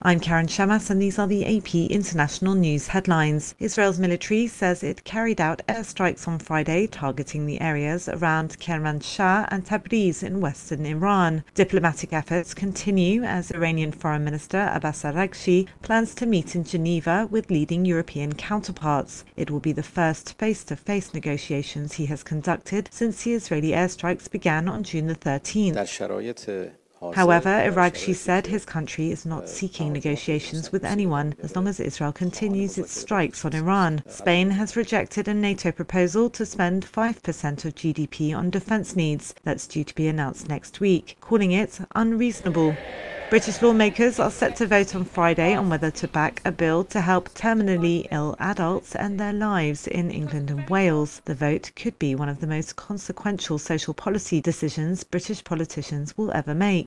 I'm Karen Shamas, and these are the AP International News headlines. Israel's military says it carried out airstrikes on Friday targeting the areas around Kermanshah and Tabriz in western Iran. Diplomatic efforts continue as Iranian Foreign Minister Abbas Araghchi plans to meet in Geneva with leading European counterparts. It will be the first face-to-face negotiations he has conducted since the Israeli airstrikes began on June the 13th. However, Araghchi said his country is not seeking negotiations with anyone as long as Israel continues its strikes on Iran. Spain has rejected a NATO proposal to spend 5% of GDP on defence needs that's due to be announced next week, calling it unreasonable. British lawmakers are set to vote on Friday on whether to back a bill to help terminally ill adults end their lives in England and Wales. The vote could be one of the most consequential social policy decisions British politicians will ever make.